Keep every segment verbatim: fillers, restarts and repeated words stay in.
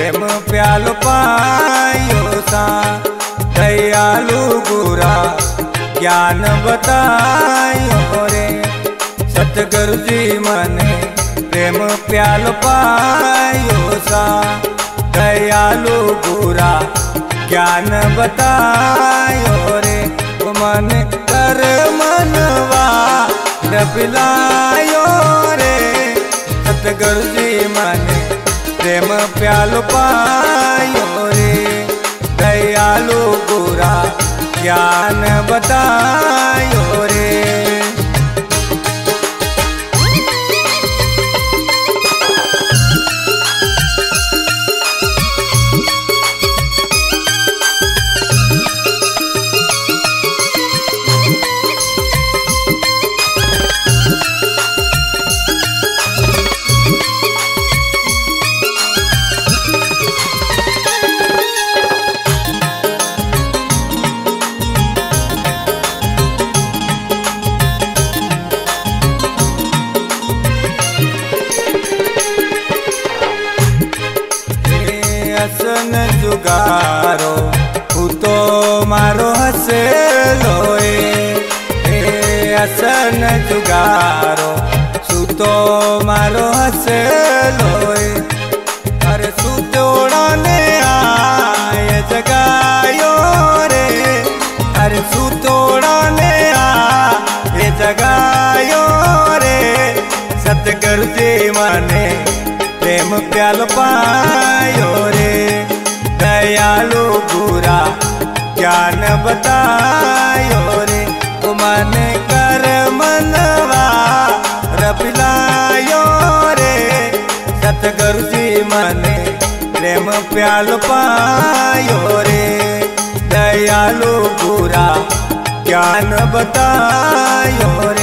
प्रेम प्यालो पायो सा। दयालु गुरा ज्ञान बतायो रे, सतगुरु जी मने प्रेम प्यालो पायो सा। दयालु गुरा ज्ञान बतायो रे, मन कर मनवा रबिलायो रे। सतगुरु जी मने प्रेम प्यालो पायो रे, दयालु गुरा ज्ञान बतायो रे। असन जुगारो तो मारो हसेलो ए। असन जुगारो सुतो मारो हसेलो ए। अरे सुतोड़ा ने आय जगायो रे, अरे सुतोड़ा ने आय जगायो रे। सतगुरु जी मने प्रेम प्यालो पायो रे, दयालु गुरा ज्ञान बतायो रे। मन कर मनवा रबिलायो रे, सतगुरु जी मने प्रेम प्यालो पायो रे। दयालु गुरा ज्ञान बतायो रे।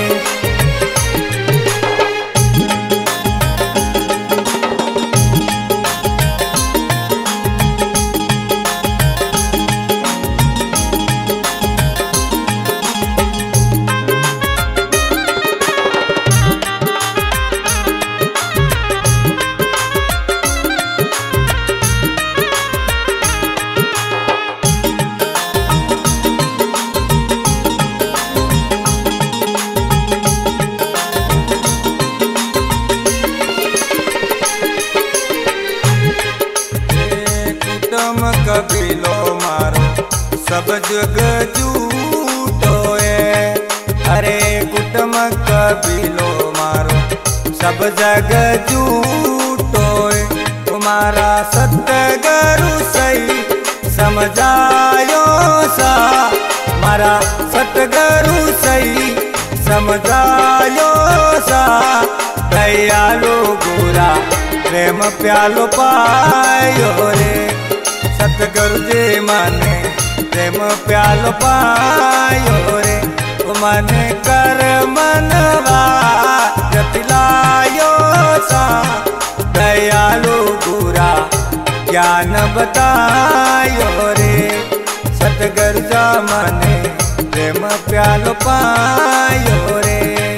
कबीलो मारो सब जग झूठो है, अरे कुटुम कबीलो मारो सब जग झूठो है। तुम्हारा सतगुरु सही समझायो सा, मारा सतगुरु सही समझायो सा। दयालु गुरा प्रेम प्यालो पायो रे, सतगुरु जी मने प्रेम प्यालो पायो रे। मन कर मनवा रतिलायो सा, दयालु गुरा ज्ञान बतायो रे। सतगुरु जी मने प्रेम प्यालो पायो रे।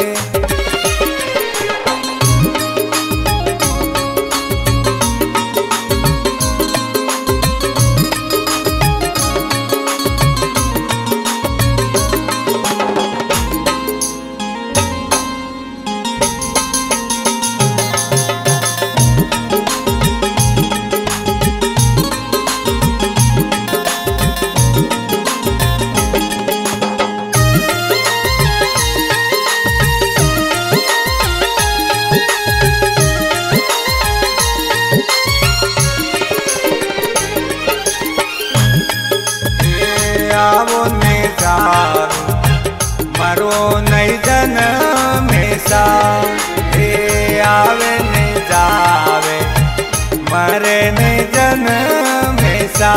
आवो ने जावे मरो नहीं जन में सा, हे आवे ने जावे मरे ने जन में सा।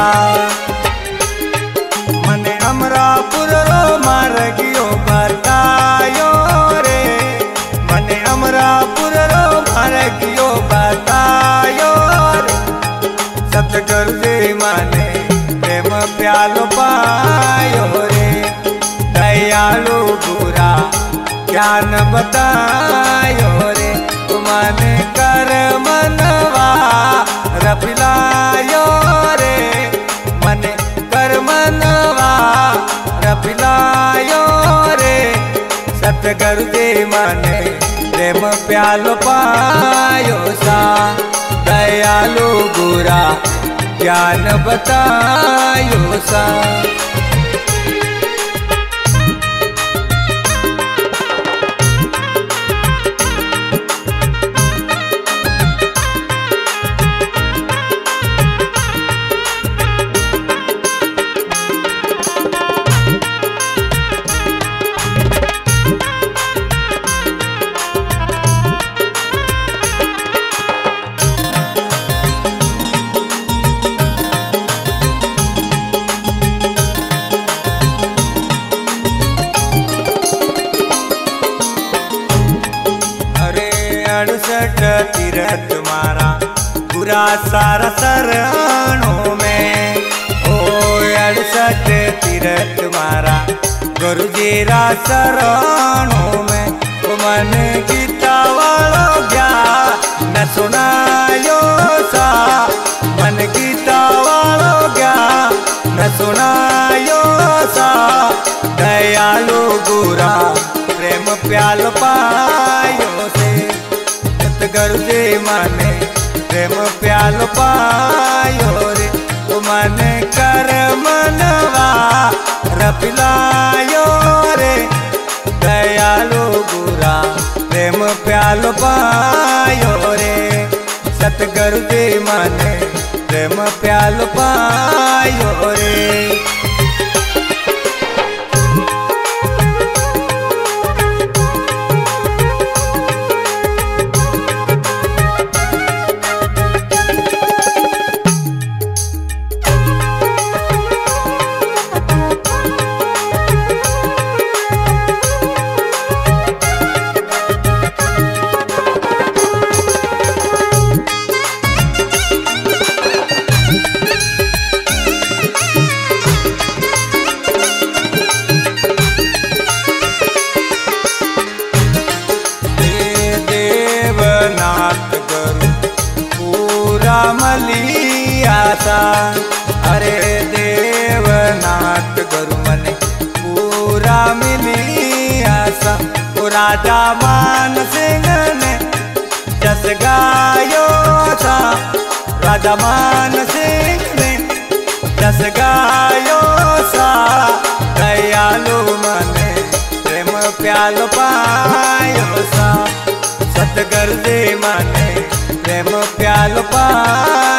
मने अमरापुर रो मार गयो बतायो रे, मने अमरापुर रो मार गयो बतायो रे। सतगुरु जी मने प्रेम प्यालो पायो रे, दयालु गुरा ज्ञान बतायो रे। मन कर मनवा रपिलायो रे मने कर मनवा रपिलायो रे सतगुरु दे मने प्रेम प्यालो पायो सा दयालु गुरा ज्ञान बतायो सा। अड़सठ तीरथ मारा पूरा सारा शरणों में ओ अड़सठ तीरथ मारा गुरु जी रा शरणों में ओ मन गीता वालो क्या न सुनायो सा मन गीता वालो क्या न सुनायो सा दयालु गुरा प्रेम प्याल पायो से सतगुरु दे मने प्रेम प्याल पायो रे तो मने कर मनवा रपिलायो रे दयालु गुरा प्रेम प्याल पायो रे सतगुरु दे मने प्रेम प्याल पायो रे। मलियासा अरे देवनाथ गुरु मने पूरा मिलियासा ओ राजा मान सिंह ने जस गायो सा राजा मान सिंह ने जस गायो सा दयालु मने प्रेम प्याल पायो सा सतगुरु दे मने प्रेम प्याल पायो